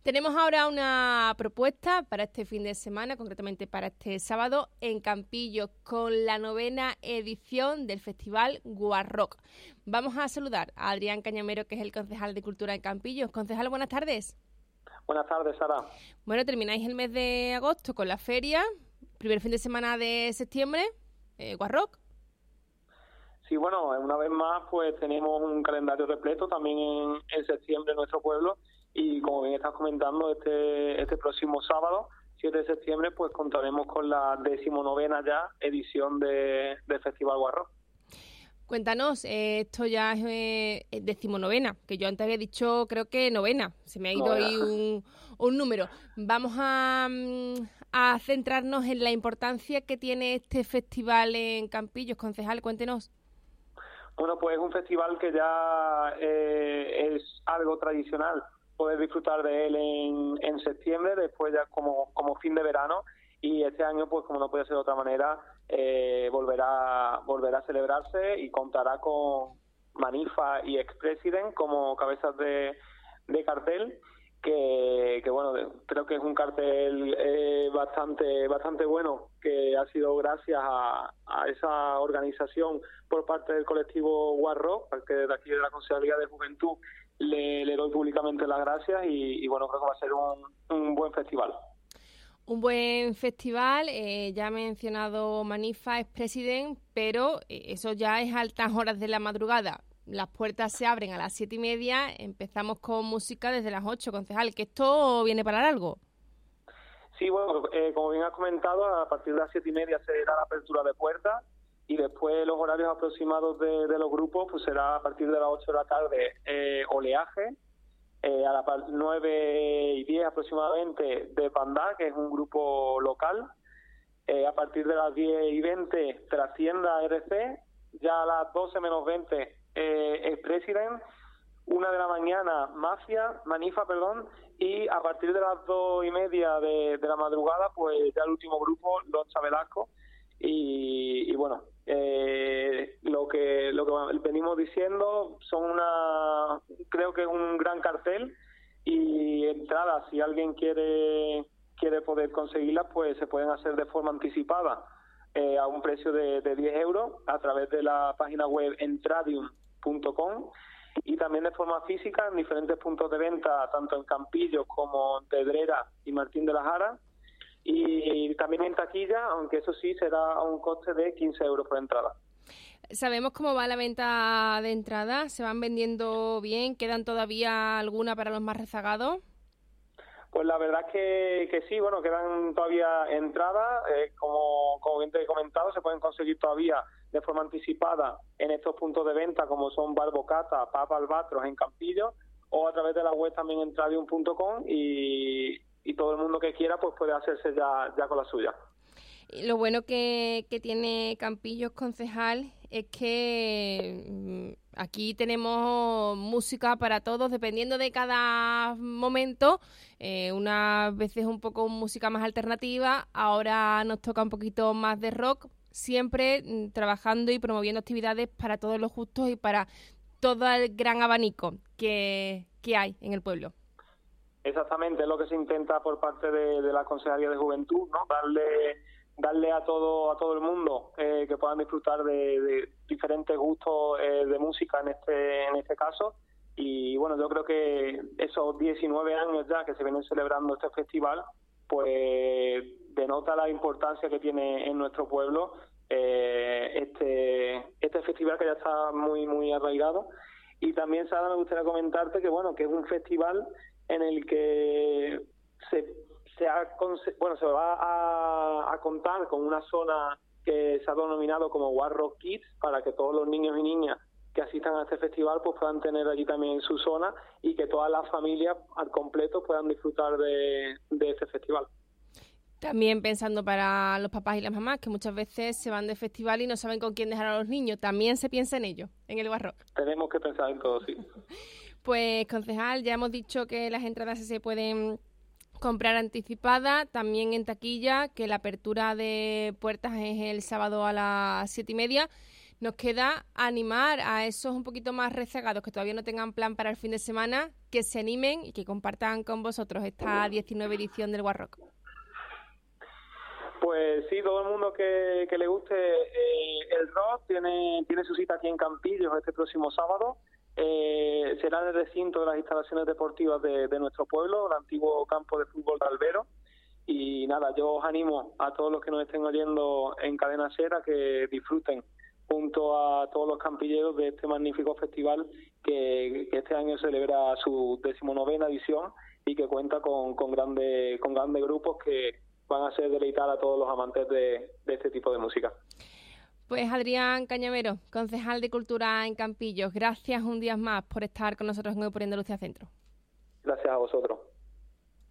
Tenemos ahora una propuesta para este fin de semana, concretamente para este sábado, en Campillos, con la 9ª edición del Festival Guarrock. Vamos a saludar a Adrián Cañamero, que es el concejal de Cultura en Campillos. Concejal, buenas tardes. Buenas tardes, Sara. Bueno, termináis el mes de agosto con la feria, primer fin de semana de septiembre, Guarrock. Sí, bueno, una vez más pues tenemos un calendario repleto también en septiembre en nuestro pueblo y como bien estás comentando, este próximo sábado, 7 de septiembre, pues contaremos con la 19ª ya edición del Festival Guarrock. Cuéntanos, esto ya es 19ª, que yo antes había dicho creo que 9ª, se me ha ido ahí un número. Vamos a centrarnos en la importancia que tiene este festival en Campillos. Concejal, cuéntenos. Bueno, pues es un festival que ya es algo tradicional, poder disfrutar de él en septiembre, después ya como fin de verano, y este año, pues como no puede ser de otra manera, volverá a celebrarse y contará con Manifa y Ex-President como cabezas de cartel, que bueno, creo que es un cartel bastante bueno, que ha sido gracias a esa organización por parte del colectivo Guarrock, al que desde aquí de la Consejería de Juventud le doy públicamente las gracias y bueno, creo que va a ser un buen festival. Un buen festival, ya he mencionado Manifa, Ex-President, pero eso ya es altas horas de la madrugada. Las puertas se abren a las 7:30, empezamos con música desde las 8, concejal, que esto viene para algo. Sí, bueno, como bien has comentado, a partir de las 7:30 se da la apertura de puertas y después los horarios aproximados de los grupos pues será a partir de las 8 de la tarde Oleaje, a las 9:10 aproximadamente de Pandá, que es un grupo local, a partir de las 10:20 Trascienda RC, ya a las 12:20 Ex-President, 1 de la mañana Manifa, y a partir de las 2:30 de la madrugada, pues ya el último grupo, Loncha Velasco, y bueno, lo que venimos diciendo creo que es un gran cartel, y entradas, si alguien quiere poder conseguirlas, pues se pueden hacer de forma anticipada a un precio de 10 euros a través de la página web entradium.com, y también de forma física en diferentes puntos de venta, tanto en Campillos como en Pedrera y Martín de la Jara, y también en taquilla, aunque eso sí será a un coste de 15 euros por entrada. ¿Sabemos cómo va la venta de entradas? ¿Se van vendiendo bien? ¿Quedan todavía alguna para los más rezagados? Pues la verdad es que sí, bueno, quedan todavía entradas, como bien te he comentado, se pueden conseguir todavía de forma anticipada en estos puntos de venta como son Bar Bocata, Pub Albatros en Campillos, o a través de la web también entradium.com, y todo el mundo que quiera pues puede hacerse ya con la suya. Lo bueno que tiene Campillos, concejal, es que aquí tenemos música para todos, dependiendo de cada momento. Unas veces un poco música más alternativa, ahora nos toca un poquito más de rock, siempre trabajando y promoviendo actividades para todos los gustos y para todo el gran abanico que hay en el pueblo. Exactamente, es lo que se intenta por parte de la Consejería de Juventud, ¿no? Darle a todo el mundo que puedan disfrutar de diferentes gustos de música en este caso. Y bueno, yo creo que esos 19 años ya que se vienen celebrando este festival, pues denota la importancia que tiene en nuestro pueblo este festival, que ya está muy arraigado. Y también, Sara, me gustaría comentarte que bueno, que es un festival en el que se va a contar con una zona que se ha denominado como Guarrock Kids, para que todos los niños y niñas que asistan a este festival pues puedan tener allí también su zona, y que todas las familias al completo puedan disfrutar de este festival. También pensando para los papás y las mamás, que muchas veces se van de festival y no saben con quién dejar a los niños, también se piensa en ello, en el Guarrock. Tenemos que pensar en todo, sí. Pues, concejal, ya hemos dicho que las entradas se pueden comprar anticipada, también en taquilla, que la apertura de puertas es el sábado a las 7:30. Nos queda animar a esos un poquito más rezagados que todavía no tengan plan para el fin de semana, que se animen y que compartan con vosotros esta 19 edición del War Rock. Pues sí, todo el mundo que le guste el rock tiene su cita aquí en Campillos este próximo sábado. Será en el recinto de las instalaciones deportivas de nuestro pueblo, el antiguo campo de fútbol de Albero. Y nada, yo os animo a todos los que nos estén oyendo en Cadena Ser a que disfruten junto a todos los campilleros de este magnífico festival que este año celebra su 19ª edición y que cuenta con grandes grupos que van a hacer deleitar a todos los amantes de este tipo de música. Pues Adrián Cañamero, concejal de Cultura en Campillos, gracias un día más por estar con nosotros en Hoy por Andalucía Centro. Gracias a vosotros.